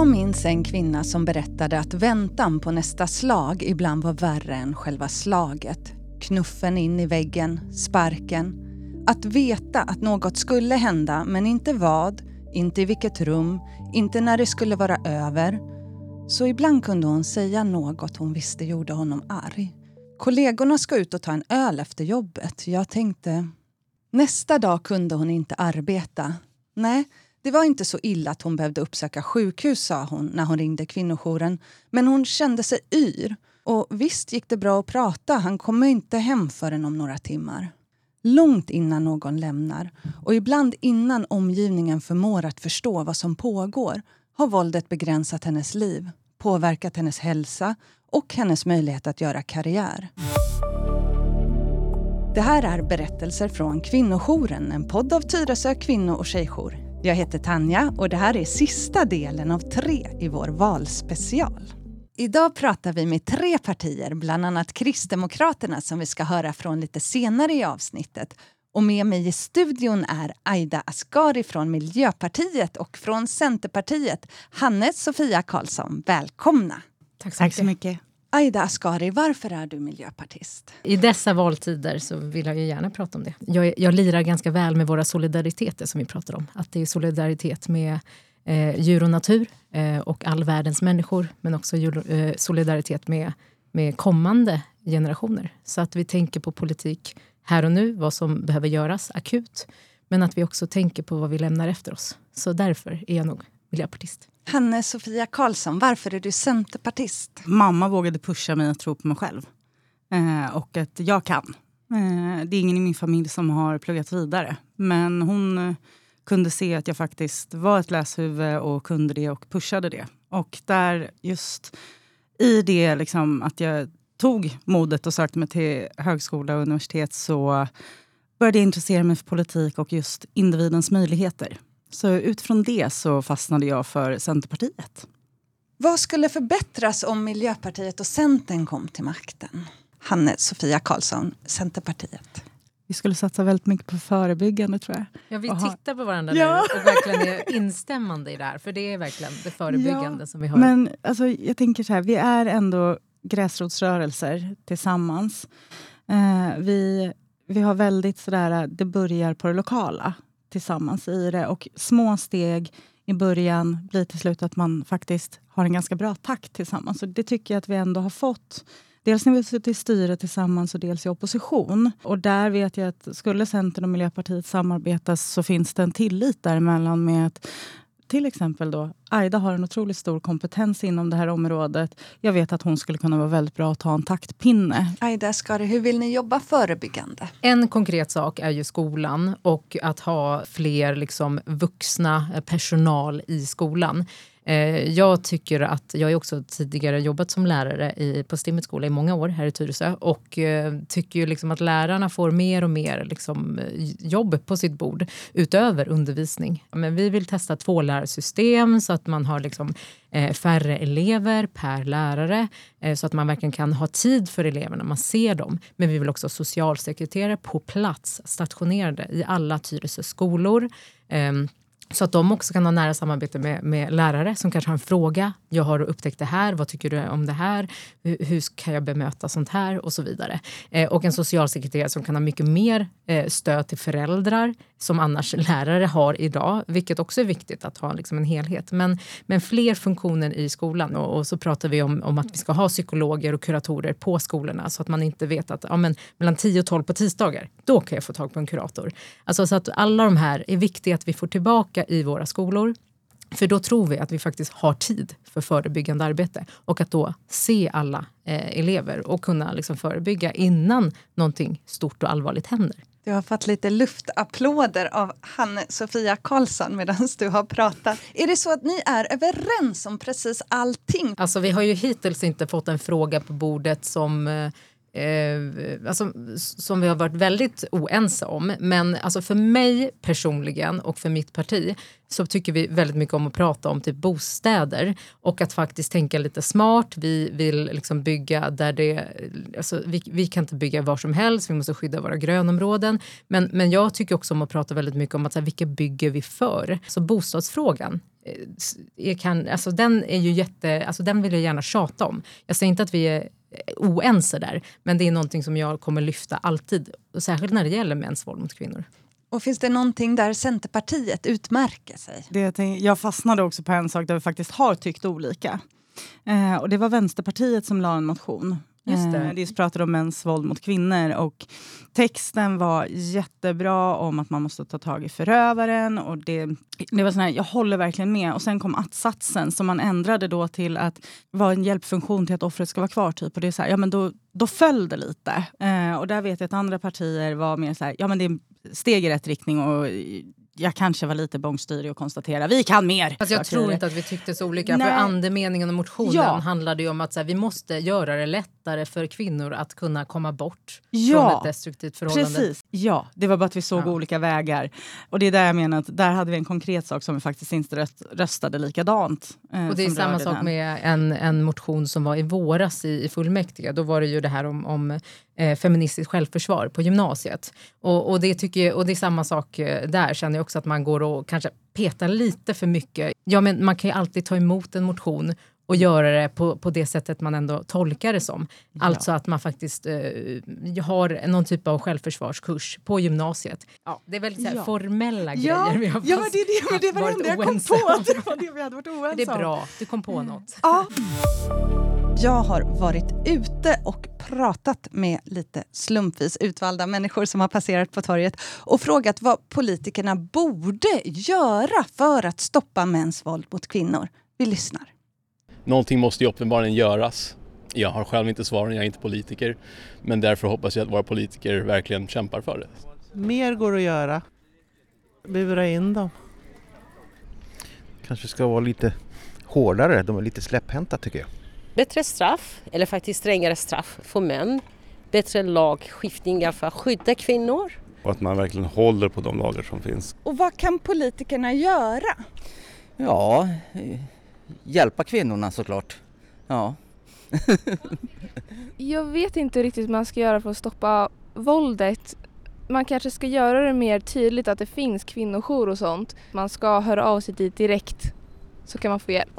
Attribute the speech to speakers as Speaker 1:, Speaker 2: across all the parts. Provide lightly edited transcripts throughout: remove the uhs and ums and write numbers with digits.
Speaker 1: Jag minns en kvinna som berättade att väntan på nästa slag ibland var värre än själva slaget. Knuffen in i väggen, sparken. Att veta att något skulle hända men inte vad, inte i vilket rum, inte när det skulle vara över. Så ibland kunde hon säga något hon visste gjorde honom arg. Kollegorna ska ut och ta en öl efter jobbet. Jag tänkte, nästa dag kunde hon inte arbeta. Nej, det var inte så illa att hon behövde uppsöka sjukhus, sa hon när hon ringde kvinnojouren. Men hon kände sig yr. Och visst gick det bra att prata, han kommer inte hem förrän om några timmar. Långt innan någon lämnar och ibland innan omgivningen förmår att förstå vad som pågår har våldet begränsat hennes liv, påverkat hennes hälsa och hennes möjlighet att göra karriär. Det här är Berättelser från Kvinnojouren, en podd av Tyresö kvinno- och tjejjour. Jag heter Tanja och det här är sista delen av 3 i vår valspecial. Idag pratar vi med 3 partier, bland annat Kristdemokraterna som vi ska höra från lite senare i avsnittet. Och med mig i studion är Aida Asghari från Miljöpartiet och från Centerpartiet, Hanne-Sofia Karlsson. Välkomna!
Speaker 2: Tack så mycket.
Speaker 1: Aida Asghari, varför är du miljöpartist?
Speaker 2: I dessa valtider så vill jag ju gärna prata om det. Jag lirar ganska väl med våra solidariteter som vi pratar om. Att det är solidaritet med djur och natur och all världens människor. Men också solidaritet med kommande generationer. Så att vi tänker på politik här och nu, vad som behöver göras akut. Men att vi också tänker på vad vi lämnar efter oss. Så därför är jag nog miljöpartist.
Speaker 1: Hanne-Sofia Karlsson, varför är du centerpartist?
Speaker 3: Mamma vågade pusha mig att tro på mig själv. Och att jag kan. Det är ingen i min familj som har pluggat vidare. Men hon kunde se att jag faktiskt var ett läshuvud och kunde det och pushade det. Och där just i det liksom, att jag tog modet och sökte mig till högskola och universitet så började jag intressera mig för politik och just individens möjligheter. Så utifrån det så fastnade jag för Centerpartiet.
Speaker 1: Vad skulle förbättras om Miljöpartiet och Centern kom till makten? Hanne-Sofia Karlsson, Centerpartiet.
Speaker 3: Vi skulle satsa väldigt mycket på förebyggande, tror jag.
Speaker 2: Ja, vi tittar på varandra nu och verkligen är instämmande i det här. För det är verkligen det förebyggande som vi har.
Speaker 3: Men alltså, jag tänker så här, vi är ändå gräsrotsrörelser tillsammans. Vi har väldigt sådär, det börjar på det lokala tillsammans i det. Och små steg i början blir till slut att man faktiskt har en ganska bra takt tillsammans. Så det tycker jag att vi ändå har fått. Dels när vi sitter i styre tillsammans och dels i opposition. Och där vet jag att skulle Centern och Miljöpartiet samarbetas så finns det en tillit däremellan med att till exempel då Aida har en otroligt stor kompetens inom det här området. Jag vet att hon skulle kunna vara väldigt bra att ta en taktpinne.
Speaker 1: Aida Asghari, hur vill ni jobba förebyggande?
Speaker 2: En konkret sak är ju skolan och att ha fler liksom vuxna personal i skolan. Jag tycker att jag har också tidigare jobbat som lärare på Stimmets skola i många år här i Tyresö och tycker ju liksom att lärarna får mer och mer liksom jobb på sitt bord utöver undervisning. Men vi vill testa 2 lärarsystem så att man har liksom färre elever per lärare så att man verkligen kan ha tid för eleverna, man ser dem. Men vi vill också ha socialsekreterare på plats, stationerade i alla Tyresö skolor. Så att de också kan ha nära samarbete med lärare som kanske har en fråga. Jag har upptäckt det här, vad tycker du om det här? Hur kan jag bemöta sånt här? Och så vidare. Och en socialsekreterare som kan ha mycket mer stöd till föräldrar som annars lärare har idag. Vilket också är viktigt att ha liksom en helhet. Men fler funktioner i skolan. Och så pratar vi om att vi ska ha psykologer och kuratorer på skolorna. Så att man inte vet att mellan 10 och 12 på tisdagar, då kan jag få tag på en kurator. Alltså så att alla de här är viktiga att vi får tillbaka i våra skolor. För då tror vi att vi faktiskt har tid för förebyggande arbete. Och att då se alla elever och kunna liksom förebygga innan någonting stort och allvarligt händer.
Speaker 1: Du har fått lite luftapplåder av Hanne-Sofia Karlsson medan du har pratat. Är det så att ni är överens om precis allting?
Speaker 2: Alltså vi har ju hittills inte fått en fråga på bordet som vi har varit väldigt oense om. Men alltså för mig personligen och för mitt parti så tycker vi väldigt mycket om att prata om typ bostäder och att faktiskt tänka lite smart. Vi vill liksom bygga där det, alltså vi kan inte bygga var som helst, vi måste skydda våra grönområden. Men jag tycker också om att prata väldigt mycket om att så här, vilka bygger vi för? Så bostadsfrågan alltså den är ju alltså den vill jag gärna tjata om. Jag säger inte att vi är oense där, men det är någonting som jag kommer lyfta alltid, och särskilt när det gäller mäns våld mot kvinnor.
Speaker 1: Och finns det någonting där Centerpartiet utmärker sig?
Speaker 3: Jag fastnade också på en sak där vi faktiskt har tyckt olika. Och det var Vänsterpartiet som la en motion.
Speaker 2: Just det.
Speaker 3: Det pratade om mäns våld mot kvinnor, och texten var jättebra om att man måste ta tag i förövaren, och det var sån här, jag håller verkligen med. Och sen kom att-satsen som man ändrade då till att vara en hjälpfunktion till att offret ska vara kvar typ, och det är så här, ja men då föll det lite. Och där vet jag att andra partier var mer så här, ja men det är steg i rätt riktning, och jag kanske var lite bångstyrig och konstatera vi kan mer.
Speaker 2: Alltså jag tror inte att vi tyckte så olika.
Speaker 3: Nej.
Speaker 2: För andemeningen och motionen handlade ju om att så här, vi måste göra det lättare för kvinnor att kunna komma bort från ett destruktivt förhållande.
Speaker 3: Precis. Ja, det var bara att vi såg olika vägar. Och det är där jag menar att där hade vi en konkret sak som vi faktiskt inte röstade likadant.
Speaker 2: Och det är samma sak med en motion som var i våras i fullmäktige. Då var det ju det här om feministiskt självförsvar på gymnasiet. Och det är samma sak där, känner jag också, att man går och kanske petar lite för mycket. Ja, men man kan ju alltid ta emot en motion och göra det på det sättet man ändå tolkar det som. Alltså att man faktiskt har någon typ av självförsvarskurs på gymnasiet. Ja, det är väldigt så här formella grejer. Vi har
Speaker 3: det var det enda jag kom på. Det var det vi hade varit oense om.
Speaker 2: Det är bra, du kom på något.
Speaker 1: Ja. Jag har varit ute och pratat med lite slumpvis utvalda människor som har passerat på torget och frågat vad politikerna borde göra för att stoppa mäns våld mot kvinnor. Vi lyssnar.
Speaker 4: Någonting måste ju uppenbarligen göras. Jag har själv inte svaren, jag är inte politiker. Men därför hoppas jag att våra politiker verkligen kämpar för det.
Speaker 5: Mer går att göra. Bura in dem. Kanske ska vara lite hårdare, de är lite släpphänta tycker jag.
Speaker 6: Bättre straff, eller faktiskt strängare straff för män. Bättre lagskiftningar för att skydda kvinnor.
Speaker 7: Och att man verkligen håller på de lagar som finns.
Speaker 1: Och vad kan politikerna göra?
Speaker 8: Ja, hjälpa kvinnorna såklart. Ja.
Speaker 9: Jag vet inte riktigt vad man ska göra för att stoppa våldet. Man kanske ska göra det mer tydligt att det finns kvinnojour och sånt. Man ska höra av sig dit direkt, så kan man få hjälp.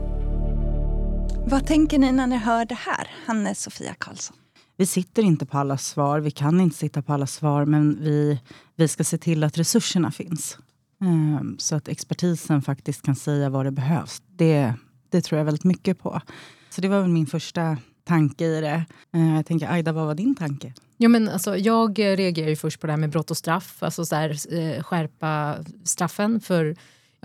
Speaker 1: Vad tänker ni när ni hör det här, Hanne-Sofia Karlsson?
Speaker 3: Vi sitter inte på alla svar, vi kan inte sitta på alla svar, men vi ska se till att resurserna finns. Så att expertisen faktiskt kan säga vad det behövs. Det tror jag väldigt mycket på. Så det var väl min första tanke i det. Jag tänker, Aida, vad var din tanke?
Speaker 2: Ja, men alltså, jag reagerar ju först på det här med brott och straff. Alltså så här, skärpa straffen för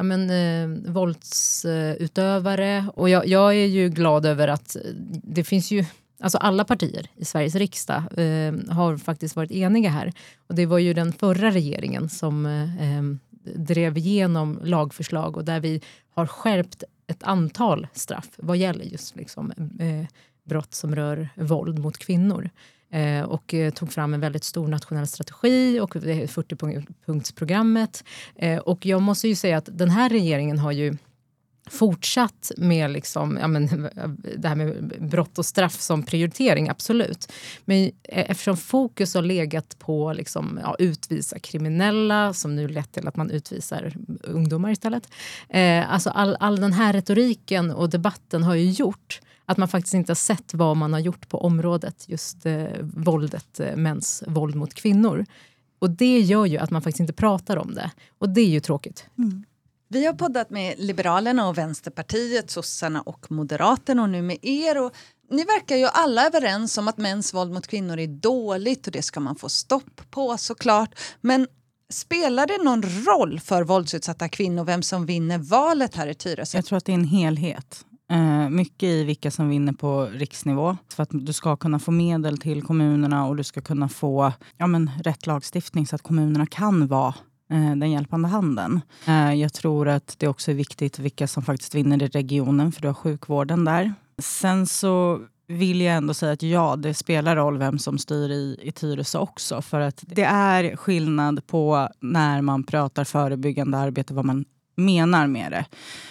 Speaker 2: våldsutövare. Och jag är ju glad över att det finns ju... Alltså alla partier i Sveriges riksdag har faktiskt varit eniga här. Och det var ju den förra regeringen som drev igenom lagförslag och där vi har skärpt ett antal straff vad gäller just liksom, brott som rör våld mot kvinnor. Och tog fram en väldigt stor nationell strategi och 40-punktsprogrammet. Och jag måste ju säga att den här regeringen har ju fortsatt med liksom, det här med brott och straff som prioritering, absolut. Men eftersom fokus har legat på liksom, utvisa kriminella, som nu lett till att man utvisar ungdomar istället. Alltså all den här retoriken och debatten har ju gjort att man faktiskt inte har sett vad man har gjort på området, just våldet, mäns våld mot kvinnor. Och det gör ju att man faktiskt inte pratar om det. Och det är ju tråkigt.
Speaker 1: Mm. Vi har poddat med Liberalerna och Vänsterpartiet, Sossarna och Moderaterna och nu med er. Och ni verkar ju alla överens om att mäns våld mot kvinnor är dåligt och det ska man få stopp på såklart. Men spelar det någon roll för våldsutsatta kvinnor vem som vinner valet här i Tyresö?
Speaker 3: Jag tror att det är en helhet. Mycket i vilka som vinner på riksnivå. För att du ska kunna få medel till kommunerna och du ska kunna få rätt lagstiftning så att kommunerna kan vara den hjälpande handen. Jag tror att det också är viktigt vilka som faktiskt vinner i regionen, för du har sjukvården där. Sen så vill jag ändå säga att det spelar roll vem som styr i Tyresö också. För att det är skillnad på när man pratar förebyggande arbete, vad man menar med det.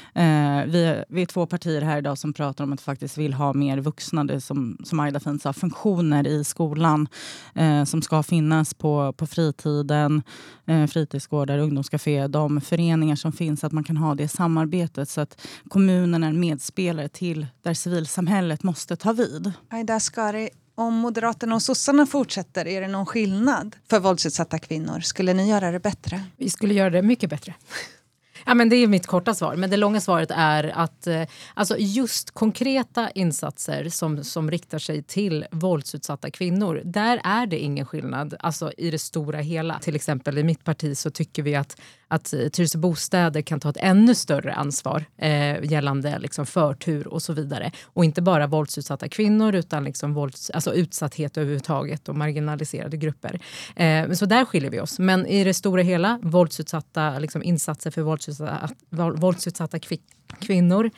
Speaker 3: Vi är 2 partier här idag som pratar om att faktiskt vill ha mer vuxna, som Aida fint sa, funktioner i skolan som ska finnas på fritiden, fritidsgårdar, ungdomscafé, de föreningar som finns, att man kan ha det samarbetet så att kommunen är medspelare till där civilsamhället måste ta vid.
Speaker 1: Aida Asghari, om Moderaterna och sossarna fortsätter, är det någon skillnad för våldsutsatta kvinnor? Skulle ni göra det bättre?
Speaker 2: Vi skulle göra det mycket bättre. Ja, men det är mitt korta svar. Men det långa svaret är att alltså just konkreta insatser som riktar sig till våldsutsatta kvinnor, där är det ingen skillnad alltså i det stora hela. Till exempel i mitt parti så tycker vi att Tyresö Bostäder kan ta ett ännu större ansvar gällande liksom förtur och så vidare. Och inte bara våldsutsatta kvinnor utan liksom utsatthet överhuvudtaget och marginaliserade grupper. Så där skiljer vi oss. Men i det stora hela, våldsutsatta liksom insatser för våldsutsatta kvinnor,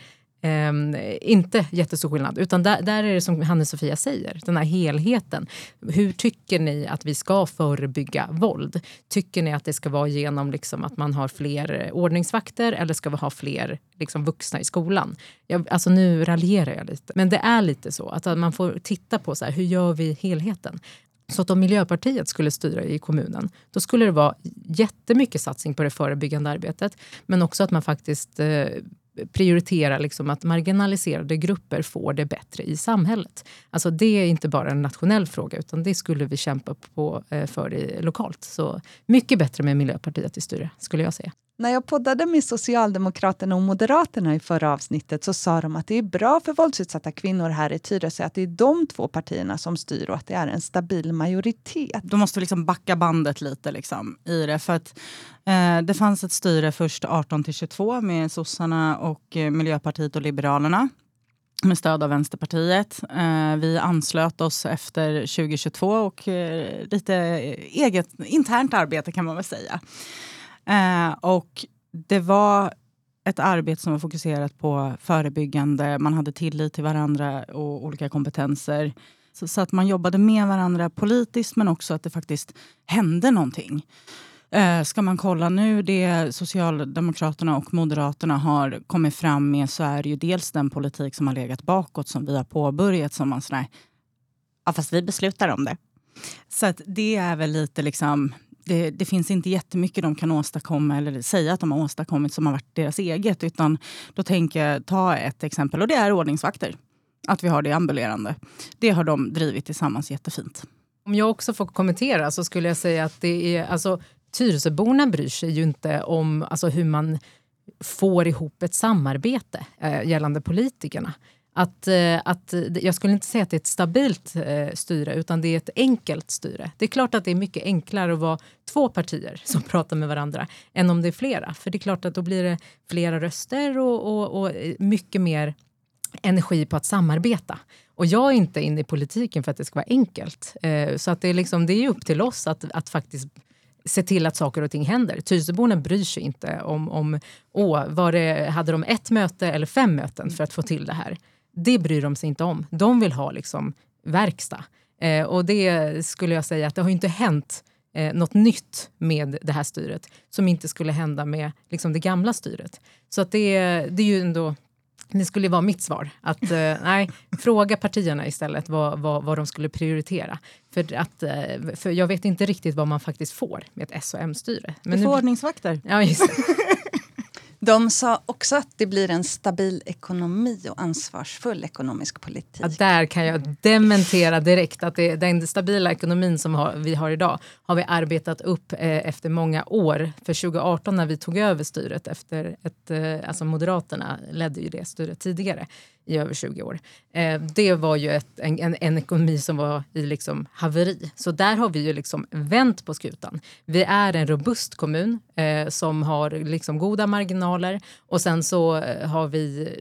Speaker 2: inte jättestor skillnad, utan där är det som Hanne-Sofia säger, den här helheten. Hur tycker ni att vi ska förebygga våld? Tycker ni att det ska vara genom liksom att man har fler ordningsvakter eller ska vi ha fler liksom vuxna i skolan? Alltså nu raljerar jag lite, men det är lite så att man får titta på så här, hur gör vi helheten? Så att om Miljöpartiet skulle styra i kommunen, då skulle det vara jättemycket satsning på det förebyggande arbetet, men också att man faktiskt prioritera liksom att marginaliserade grupper får det bättre i samhället. Alltså det är inte bara en nationell fråga utan det skulle vi kämpa för lokalt. Så mycket bättre med Miljöpartiet i styre skulle jag säga.
Speaker 1: När jag poddade med Socialdemokraterna och Moderaterna i förra avsnittet så sa de att det är bra för våldsutsatta kvinnor här i Tyresö att det är de 2 partierna som styr och att det är en stabil majoritet.
Speaker 3: Då måste vi liksom backa bandet lite liksom i det, för att det fanns ett styre först 18-22 med sossarna och Miljöpartiet och Liberalerna med stöd av Vänsterpartiet. Vi anslöt oss efter 2022 och lite eget internt arbete kan man väl säga. Och det var ett arbete som var fokuserat på förebyggande, man hade tillit till varandra och olika kompetenser. Så att man jobbade med varandra politiskt men också att det faktiskt hände någonting. Ska man kolla nu det Socialdemokraterna och Moderaterna har kommit fram med så är det ju dels den politik som har legat bakåt som vi har påbörjat som man sådär, ja fast vi beslutar om det. Så att det är väl lite liksom, det finns inte jättemycket de kan åstadkomma eller säga att de har åstadkommit som har varit deras eget, utan då tänker jag ta ett exempel och det är ordningsvakter. Att vi har det ambulerande. Det har de drivit tillsammans jättefint.
Speaker 2: Om jag också får kommentera så skulle jag säga att det är, alltså Tyresöborna bryr sig ju inte om alltså, hur man får ihop ett samarbete gällande politikerna. Jag skulle inte säga att det är ett stabilt styre utan det är ett enkelt styre. Det är klart att det är mycket enklare att vara 2 partier som pratar med varandra än om det är flera. För det är klart att då blir det flera röster och mycket mer energi på att samarbeta. Och jag är inte inne i politiken för att det ska vara enkelt. Så att det är upp till oss att faktiskt se till att saker och ting händer. Tyresöborna bryr sig inte om hade de 1 möte eller 5 möten för att få till det här. Det bryr de sig inte om. De vill ha liksom verkstad. Och det skulle jag säga att det har inte hänt något nytt med det här styret som inte skulle hända med liksom det gamla styret. Så att det är ju ändå, det skulle vara mitt svar. Att fråga partierna istället vad de skulle prioritera. För jag vet inte riktigt vad man faktiskt får med ett S- och M-styre.
Speaker 3: Men får ordningsvakter.
Speaker 2: Ja, just det.
Speaker 1: De sa också att det blir en stabil ekonomi och ansvarsfull ekonomisk politik.
Speaker 2: Ja, där kan jag dementera direkt att den stabila ekonomin som vi har idag har vi arbetat upp efter många år. För 2018 när vi tog över styret efter alltså Moderaterna ledde ju det styret tidigare i över 20 år. Det var ju en ekonomi som var i liksom haveri. Så där har vi ju liksom vänt på skutan. Vi är en robust kommun som har liksom goda marginaler och sen så har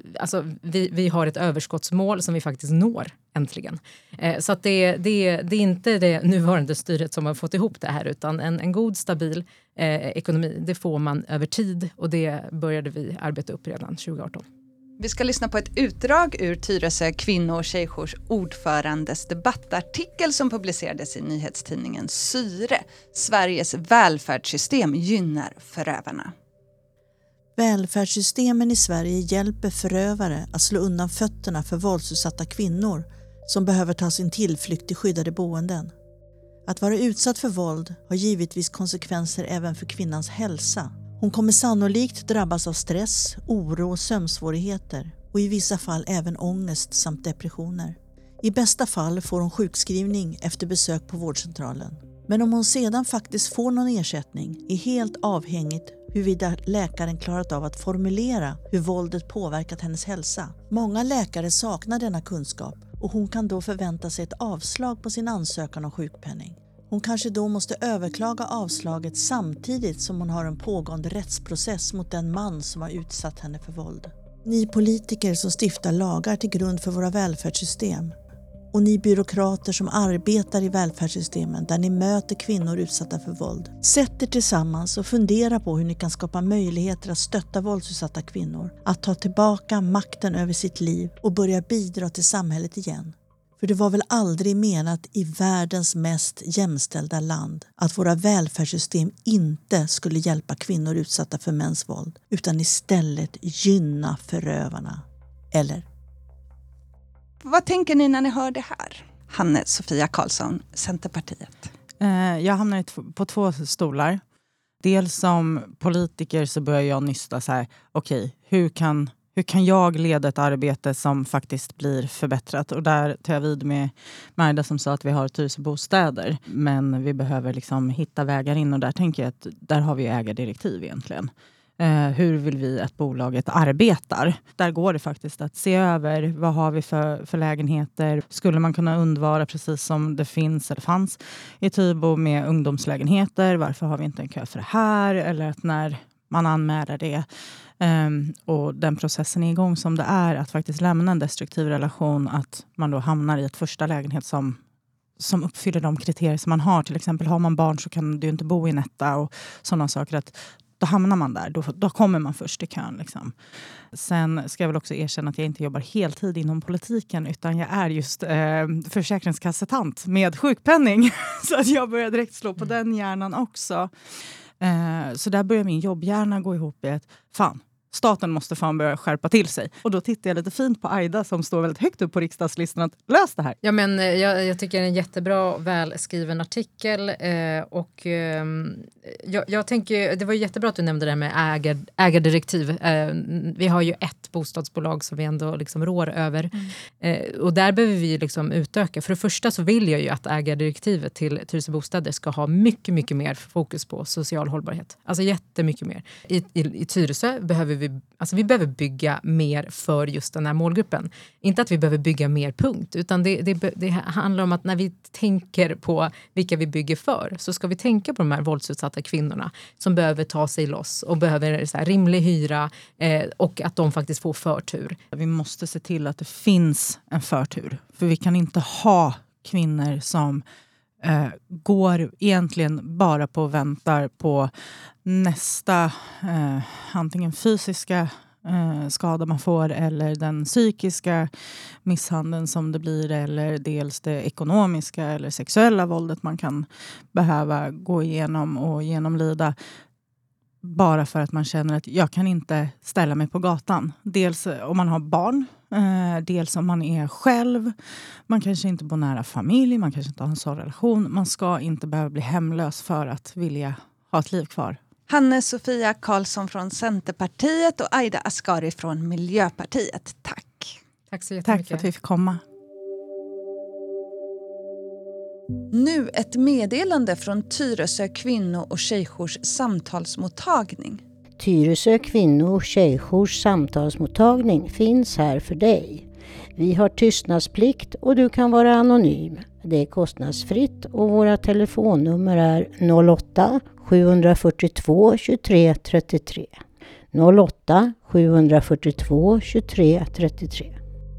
Speaker 2: vi har ett överskottsmål som vi faktiskt når äntligen. Så att det är inte det nuvarande styret som har fått ihop det här utan en god stabil ekonomi. Det får man över tid och det började vi arbeta upp redan 2018.
Speaker 1: Vi ska lyssna på ett utdrag ur Tyresö kvinno- och tjejjours ordförandes debattartikel som publicerades i nyhetstidningen Syre. Sveriges välfärdssystem gynnar förövarna.
Speaker 10: Välfärdssystemen i Sverige hjälper förövare att slå undan fötterna för våldsutsatta kvinnor som behöver ta sin tillflykt till skyddade boenden. Att vara utsatt för våld har givetvis konsekvenser även för kvinnans hälsa. Hon kommer sannolikt drabbas av stress, oro och sömnsvårigheter och i vissa fall även ångest samt depressioner. I bästa fall får hon sjukskrivning efter besök på vårdcentralen. Men om hon sedan faktiskt får någon ersättning är helt avhängigt huruvida läkaren klarat av att formulera hur våldet påverkat hennes hälsa. Många läkare saknar denna kunskap och hon kan då förvänta sig ett avslag på sin ansökan om sjukpenning. Hon kanske då måste överklaga avslaget samtidigt som hon har en pågående rättsprocess mot den man som har utsatt henne för våld. Ni politiker som stiftar lagar till grund för våra välfärdssystem och ni byråkrater som arbetar i välfärdssystemen där ni möter kvinnor utsatta för våld. Sätt er tillsammans och fundera på hur ni kan skapa möjligheter att stötta våldsutsatta kvinnor, att ta tillbaka makten över sitt liv och börja bidra till samhället igen. För det var väl aldrig menat i världens mest jämställda land att våra välfärdssystem inte skulle hjälpa kvinnor utsatta för mäns våld utan istället gynna förövarna. Eller?
Speaker 1: Vad tänker ni när ni hör det här? Hanne-Sofia Karlsson, Centerpartiet.
Speaker 3: Jag hamnar på två stolar. Dels som politiker så börjar jag nysta så här, okej, hur kan jag leda ett arbete som faktiskt blir förbättrat? Och där tar jag vid med Magda som sa att vi har Tyresö bostäder. Men vi behöver liksom hitta vägar in och där tänker jag att där har vi ägardirektiv egentligen. Hur vill vi att bolaget arbetar? Där går det faktiskt att se över vad har vi för lägenheter. Skulle man kunna undvara precis som det finns eller fanns i Tybo med ungdomslägenheter? Varför har vi inte en kö för det här? Eller att när man anmäler det och den processen är igång som det är att faktiskt lämna en destruktiv relation, att man då hamnar i ett första lägenhet som uppfyller de kriterier som man har. Till exempel har man barn så kan du inte bo i en etta och sådana saker. Att då hamnar man där, då kommer man först i kön. Liksom. Sen ska jag väl också erkänna att jag inte jobbar heltid inom politiken utan jag är just försäkringskassetant med sjukpenning. Så att jag börjar direkt slå på den hjärnan också. Så där börjar min jobbhjärna gå ihop i att staten måste fan börja skärpa till sig. Och då tittar jag lite fint på Aida som står väldigt högt upp på riksdagslistan att lösa det här.
Speaker 2: Ja, men jag tycker det är en jättebra välskriven artikel jag tänker, det var jättebra att du nämnde det här med ägardirektiv. Vi har ju ett bostadsbolag som vi ändå liksom rår över. Och där behöver vi liksom utöka. För det första så vill jag ju att ägardirektivet till Tyresö bostäder ska ha mycket, mycket mer fokus på social hållbarhet. Alltså jättemycket mer. I Tyresö behöver vi behöver bygga mer för just den här målgruppen. Inte att vi behöver bygga mer punkt, utan det handlar om att när vi tänker på vilka vi bygger för så ska vi tänka på de här våldsutsatta kvinnorna som behöver ta sig loss och behöver så här rimlig hyra och att de faktiskt får förtur.
Speaker 3: Vi måste se till att det finns en förtur. För vi kan inte ha kvinnor som går egentligen bara på och väntar på nästa antingen fysiska skada man får eller den psykiska misshandeln som det blir eller dels det ekonomiska eller sexuella våldet man kan behöva gå igenom och genomlida bara för att man känner att jag kan inte ställa mig på gatan. Dels om man har barn, dels om man är själv. Man kanske inte bor nära familj, man kanske inte har en sån relation. Man ska inte behöva bli hemlös för att vilja ha ett liv kvar.
Speaker 1: Hanne-Sofia Karlsson från Centerpartiet och Aida Asghari från Miljöpartiet. Tack.
Speaker 2: Tack så jättemycket.
Speaker 3: Tack för att vi fick komma.
Speaker 1: Nu ett meddelande från Tyresö kvinno- och tjejjours samtalsmottagning.
Speaker 11: Tyresö kvinno- och tjejjours samtalsmottagning finns här för dig. Vi har tystnadsplikt och du kan vara anonym. Det är kostnadsfritt och våra telefonnummer är 08-742 23 33. 08-742 23 33.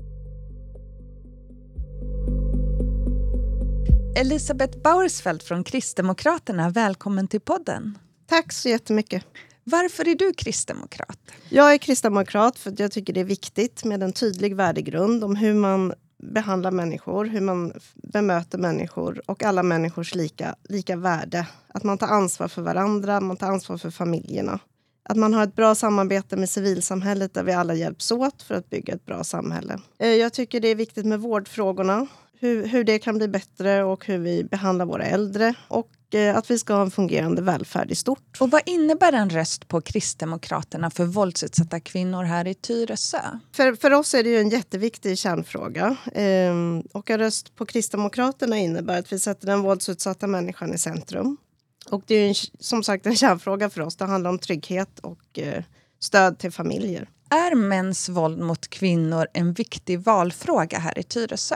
Speaker 1: Elisabeth Bauersfeld från Kristdemokraterna, välkommen till podden.
Speaker 12: Tack så jättemycket.
Speaker 1: Varför är du kristdemokrat?
Speaker 12: Jag är kristdemokrat för att jag tycker det är viktigt med en tydlig värdegrund om hur man behandlar människor, hur man bemöter människor och alla människors lika värde. Att man tar ansvar för varandra, man tar ansvar för familjerna. Att man har ett bra samarbete med civilsamhället där vi alla hjälps åt för att bygga ett bra samhälle. Jag tycker det är viktigt med vårdfrågorna. Hur det kan bli bättre och hur vi behandlar våra äldre. Och att vi ska ha en fungerande välfärd i stort.
Speaker 1: Och vad innebär en röst på Kristdemokraterna för våldsutsatta kvinnor här i Tyresö?
Speaker 12: För oss är det ju en jätteviktig kärnfråga. Och en röst på Kristdemokraterna innebär att vi sätter den våldsutsatta människan i centrum. Och det är ju som sagt en kärnfråga för oss. Det handlar om trygghet och stöd till familjer.
Speaker 1: Är mäns våld mot kvinnor en viktig valfråga här i Tyresö?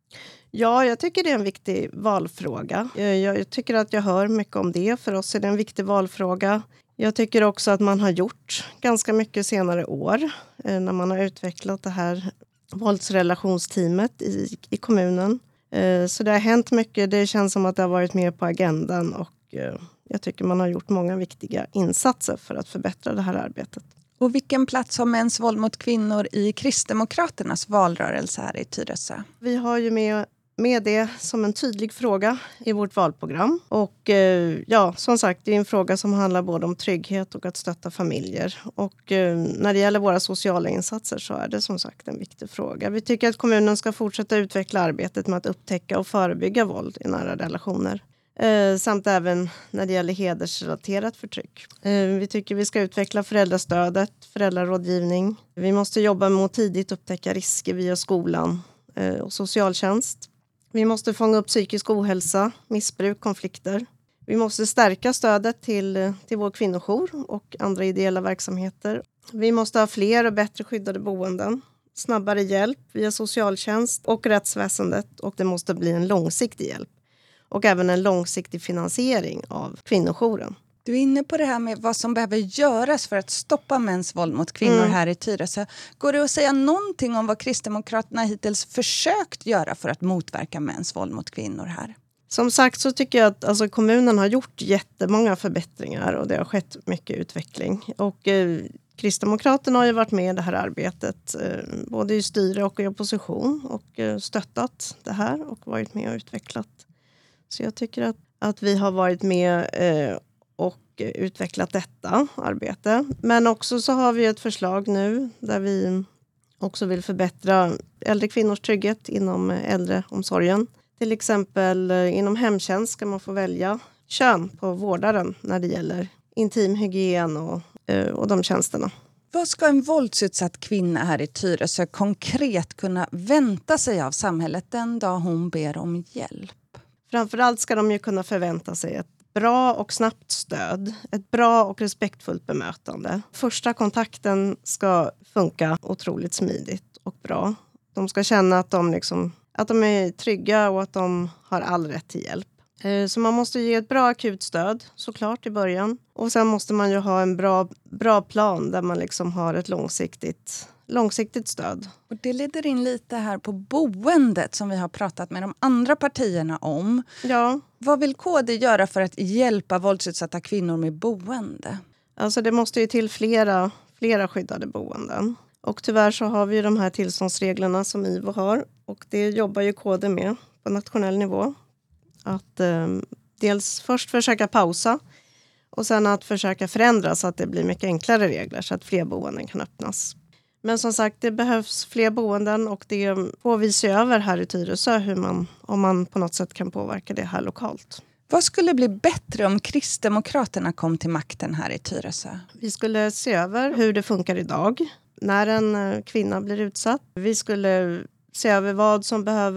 Speaker 12: Ja, jag tycker det är en viktig valfråga. Jag tycker att jag hör mycket om det. För oss är det en viktig valfråga. Jag tycker också att man har gjort ganska mycket senare år. När man har utvecklat det här våldsrelationsteamet i kommunen. Så det har hänt mycket. Det känns som att det har varit med på agendan. Och jag tycker man har gjort många viktiga insatser för att förbättra det här arbetet.
Speaker 1: Och vilken plats har mäns våld mot kvinnor i Kristdemokraternas valrörelse här i Tyresö?
Speaker 12: Vi har ju med det som en tydlig fråga i vårt valprogram. Och som sagt, det är en fråga som handlar både om trygghet och att stötta familjer. Och när det gäller våra sociala insatser så är det som sagt en viktig fråga. Vi tycker att kommunen ska fortsätta utveckla arbetet med att upptäcka och förebygga våld i nära relationer. Samt även när det gäller hedersrelaterat förtryck. Vi tycker vi ska utveckla föräldrastödet, föräldrarådgivning. Vi måste jobba med att tidigt upptäcka risker via skolan och socialtjänst. Vi måste fånga upp psykisk ohälsa, missbruk, konflikter. Vi måste stärka stödet till vår kvinnojour och andra ideella verksamheter. Vi måste ha fler och bättre skyddade boenden. Snabbare hjälp via socialtjänst och rättsväsendet. Och det måste bli en långsiktig hjälp. Och även en långsiktig finansiering av kvinnojouren.
Speaker 1: Du är inne på det här med vad som behöver göras för att stoppa mäns våld mot kvinnor här i Tyresö. Går det att säga någonting om vad Kristdemokraterna hittills försökt göra för att motverka mäns våld mot kvinnor här?
Speaker 12: Som sagt så tycker jag att kommunen har gjort jättemånga förbättringar och det har skett mycket utveckling. Och Kristdemokraterna har ju varit med i det här arbetet både i styre och i opposition och stöttat det här och varit med och utvecklat. Så jag tycker att vi har varit med och utvecklat detta arbete. Men också så har vi ett förslag nu där vi också vill förbättra äldre kvinnors trygghet inom äldreomsorgen. Till exempel inom hemtjänst ska man få välja kön på vårdaren när det gäller intimhygien och de tjänsterna.
Speaker 1: Vad ska en våldsutsatt kvinna här i Tyresö konkret kunna vänta sig av samhället den dag hon ber om hjälp?
Speaker 12: Framförallt ska de ju kunna förvänta sig ett bra och snabbt stöd. Ett bra och respektfullt bemötande. Första kontakten ska funka otroligt smidigt och bra. De ska känna att de är trygga och att de har all rätt till hjälp. Så man måste ge ett bra akut stöd såklart i början. Och sen måste man ju ha en bra plan där man har ett långsiktigt stöd.
Speaker 1: Och det leder in lite här på boendet som vi har pratat med de andra partierna om.
Speaker 12: Ja.
Speaker 1: Vad vill KD göra för att hjälpa våldsutsatta kvinnor med boende?
Speaker 12: Alltså det måste ju till flera skyddade boenden. Och tyvärr så har vi ju de här tillståndsreglerna som IVO har. Och det jobbar ju KD med på nationell nivå. Att dels först försöka pausa och sen att försöka förändra så att det blir mycket enklare regler så att fler boenden kan öppnas. Men som sagt, det behövs fler boenden och det får vi se över här i Tyresö om man på något sätt kan påverka det här lokalt.
Speaker 1: Vad skulle bli bättre om Kristdemokraterna kom till makten här i Tyresö?
Speaker 12: Vi skulle se över hur det funkar idag när en kvinna blir utsatt. Vi skulle se över vad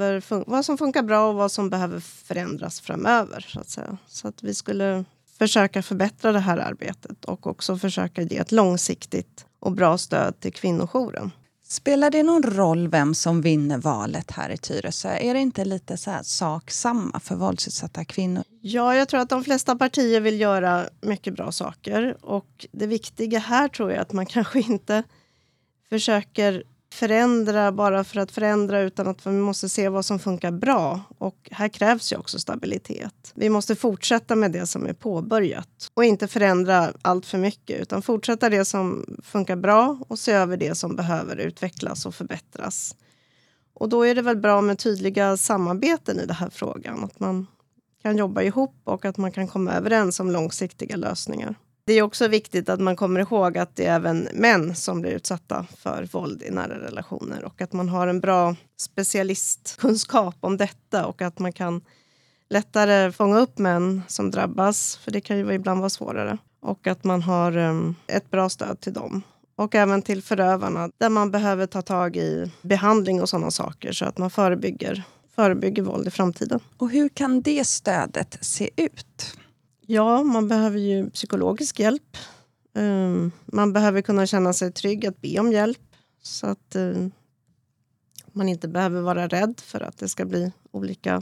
Speaker 12: som funkar bra och vad som behöver förändras framöver. Så att säga. Så att vi skulle försöka förbättra det här arbetet och också försöka ge ett långsiktigt och bra stöd till kvinnojouren.
Speaker 1: Spelar det någon roll vem som vinner valet här i Tyresö? Är det inte lite så här sak samma för våldsutsatta kvinnor?
Speaker 12: Ja, jag tror att de flesta partier vill göra mycket bra saker. Och det viktiga här tror jag att man kanske inte försöker förändra bara för att förändra utan att vi måste se vad som funkar bra. Och här krävs ju också stabilitet. Vi måste fortsätta med det som är påbörjat och inte förändra allt för mycket utan fortsätta det som funkar bra och se över det som behöver utvecklas och förbättras. Och då är det väl bra med tydliga samarbeten i den här frågan. Att man kan jobba ihop och att man kan komma överens om långsiktiga lösningar. Det är också viktigt att man kommer ihåg att det är även män som blir utsatta för våld i nära relationer. Och att man har en bra specialistkunskap om detta. Och att man kan lättare fånga upp män som drabbas. För det kan ju ibland vara svårare. Och att man har ett bra stöd till dem. Och även till förövarna. Där man behöver ta tag i behandling och sådana saker. Så att man förebygger våld i framtiden.
Speaker 1: Och hur kan det stödet se ut?
Speaker 12: Ja, man behöver ju psykologisk hjälp. Man behöver kunna känna sig trygg att be om hjälp. Så att man inte behöver vara rädd för att det ska bli olika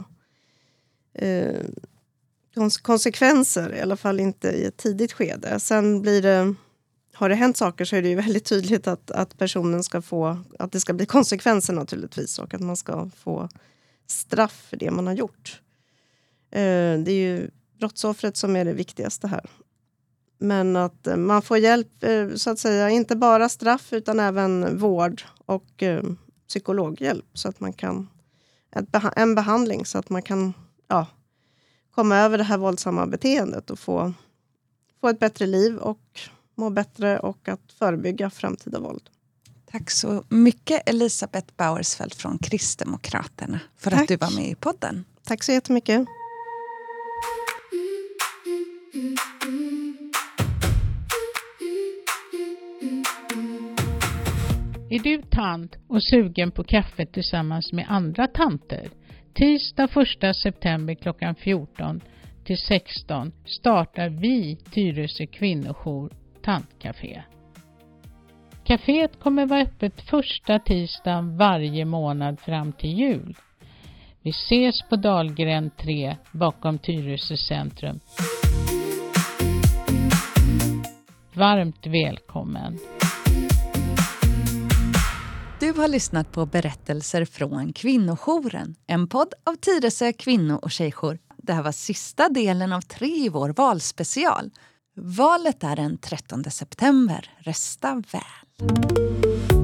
Speaker 12: konsekvenser. I alla fall inte i ett tidigt skede. Sen har det hänt saker så är det ju väldigt tydligt att personen ska få, att det ska bli konsekvenser naturligtvis. Och att man ska få straff för det man har gjort. Det är ju brottsoffret som är det viktigaste här. Men att man får hjälp, så att säga, inte bara straff utan även vård och psykologhjälp. Så att man kan, en behandling så att man kan komma över det här våldsamma beteendet och få ett bättre liv och må bättre och att förebygga framtida våld.
Speaker 1: Tack så mycket Elisabeth Bauersfeld från Kristdemokraterna för att du var med i podden.
Speaker 12: Tack så jättemycket.
Speaker 13: Är du tant och sugen på kaffe tillsammans med andra tanter? Tisdag 1 september klockan 14 till 16 startar vi Tyresö kvinnojour Tantcafé. Caféet kommer vara öppet första tisdagen varje månad fram till jul. Vi ses på Dahlgren 3 bakom Tyresö centrum. Varmt välkommen!
Speaker 1: Du har lyssnat på berättelser från Kvinnojouren, en podd av Tyresö kvinno- och tjejjour. Det här var sista delen av 3 i vår valspecial. Valet är den 13 september. Rösta väl!